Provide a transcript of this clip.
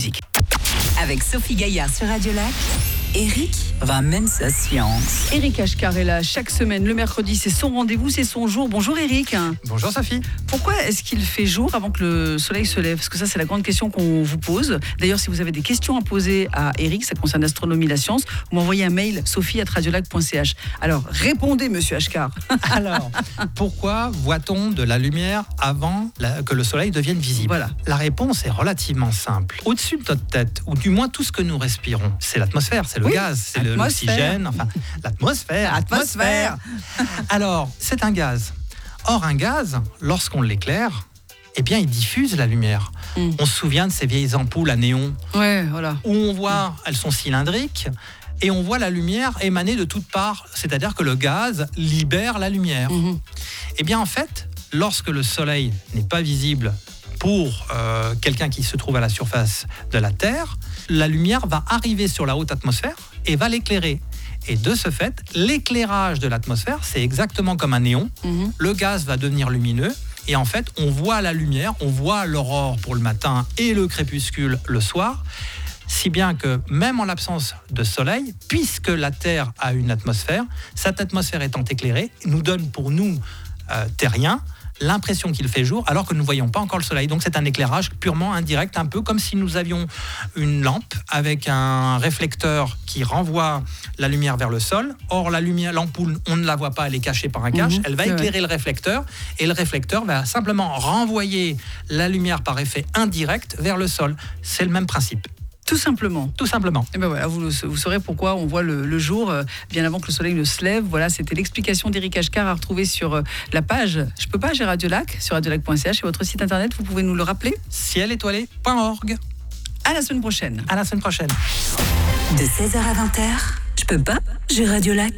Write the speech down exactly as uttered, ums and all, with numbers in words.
Avec Sophie Gaillard sur Radio Lac, Eric ramène sa science. Eric Ashkar est là chaque semaine. Le mercredi, c'est son rendez-vous, c'est son jour. Bonjour Eric. Bonjour Sophie. Pourquoi est-ce qu'il fait jour avant que le soleil se lève ? Parce que ça, c'est la grande question qu'on vous pose. D'ailleurs, si vous avez des questions à poser à Eric, ça concerne l'astronomie, la science, vous m'envoyez un mail sophie arobase radiolac point c h. Alors, répondez, monsieur Ashkar. Alors, pourquoi voit-on de la lumière avant la, que le soleil devienne visible ? Voilà. La réponse est relativement simple. Au-dessus de notre tête, ou du moins tout ce que nous respirons, c'est l'atmosphère, c'est le Oui, gaz, c'est le, l'oxygène, enfin, l'atmosphère. Atmosphère. Alors, c'est un gaz. Or, un gaz, lorsqu'on l'éclaire, eh bien, il diffuse la lumière. Mm. On se souvient de ces vieilles ampoules à néon, ouais, voilà. où on voit, elles sont cylindriques, et on voit la lumière émaner de toutes parts, c'est-à-dire que le gaz libère la lumière. Mm-hmm. Eh bien, en fait, lorsque le soleil n'est pas visible pour euh, quelqu'un qui se trouve à la surface de la Terre, la lumière va arriver sur la haute atmosphère et va l'éclairer. Et de ce fait, l'éclairage de l'atmosphère, c'est exactement comme un néon. Mmh. Le gaz va devenir lumineux et en fait, on voit la lumière, on voit l'aurore pour le matin et le crépuscule le soir. Si bien que même en l'absence de soleil, puisque la Terre a une atmosphère, cette atmosphère étant éclairée, nous donne pour nous, euh, terriens, l'impression qu'il fait jour alors que nous ne voyons pas encore le soleil. Donc c'est un éclairage purement indirect, un peu comme si nous avions une lampe avec un réflecteur qui renvoie la lumière vers le sol. Or la lumière, l'ampoule, on ne la voit pas, elle est cachée par un cache. Mmh, elle va éclairer vrai. le réflecteur et le réflecteur va simplement renvoyer la lumière par effet indirect vers le sol. C'est le même principe. Tout simplement. Tout simplement. Et ben voilà, vous, vous saurez pourquoi on voit le, le jour euh, bien avant que le soleil ne se lève. Voilà, c'était l'explication d'Eric Ashkar à retrouver sur euh, la page Je peux pas, j'ai Radio Lac, sur radiolac point c h et votre site internet, vous pouvez nous le rappeler ? ciel étoilé point org. À la semaine prochaine. À la semaine prochaine. De seize heures à vingt heures, Je peux pas, j'ai Radio Lac.